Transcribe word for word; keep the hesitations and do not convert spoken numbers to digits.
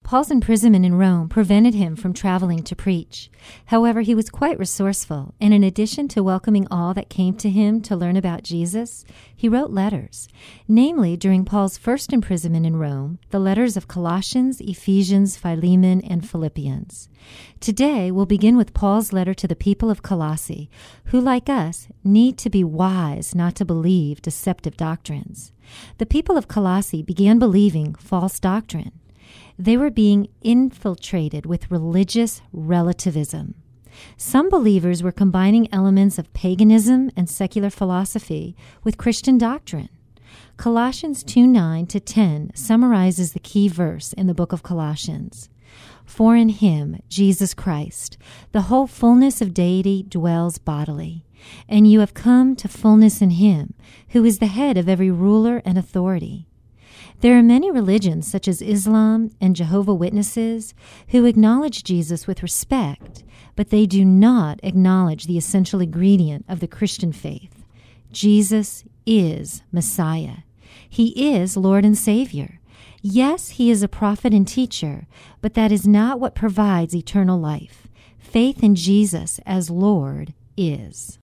Paul's imprisonment in Rome prevented him from traveling to preach. However, he was quite resourceful, and in addition to welcoming all that came to him to learn about Jesus, he wrote letters. Namely, during Paul's first imprisonment in Rome, the letters of Colossians, Ephesians, Philemon, and Philippians. Today, we'll begin with Paul's letter to the people of Colossae, who, like us, need to be wise not to believe deceptive doctrines. The people of Colossae began believing false doctrine. They were being infiltrated with religious relativism. Some believers were combining elements of paganism and secular philosophy with Christian doctrine. Colossians two nine to ten summarizes the key verse in the book of Colossians. For in him, Jesus Christ, the whole fullness of deity dwells bodily, and you have come to fullness in him, who is the head of every ruler and authority. There are many religions, such as Islam and Jehovah's Witnesses, who acknowledge Jesus with respect, but they do not acknowledge the essential ingredient of the Christian faith. Jesus is Messiah. He is Lord and Savior. Yes, he is a prophet and teacher, but that is not what provides eternal life. Faith in Jesus as Lord is.